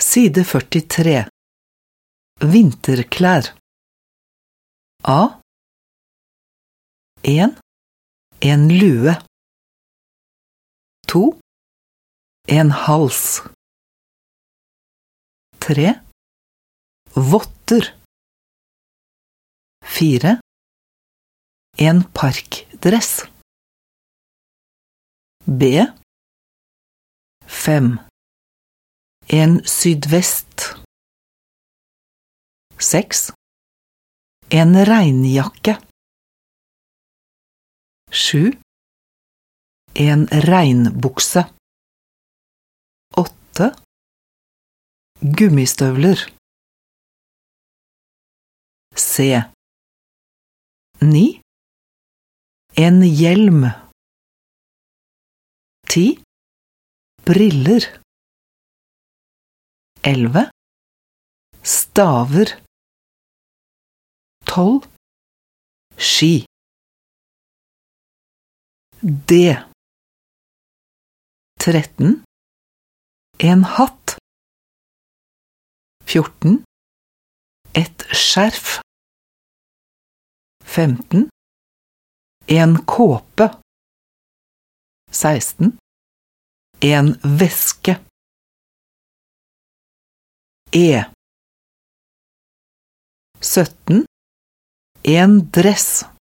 Side 43. Vinterklær. A. 1. En lue. 2. En hals. 3. Votter. 4. En parkdress. B. 5. En sydvest. 6. En regnjakke. 7. En regnbukse. 8. Gummistøvler. C. 9. En hjelm. 10. Briller. 11. Staver. 12. Ski. D. 13. En hatt. 14. Et skjerf. 15. En kåpe. 16. En veske. E. 17. En dress.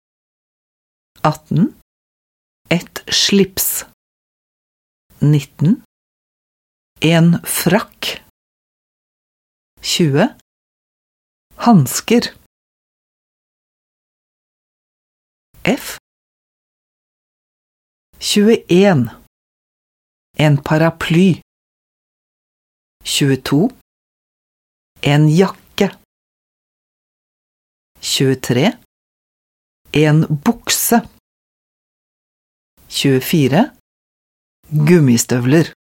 18. Et slips. 19. En frakk. 20. Handsker. F. 21. En paraply. 22. En jakke. 23. En bukse. 24. Gummistøvler.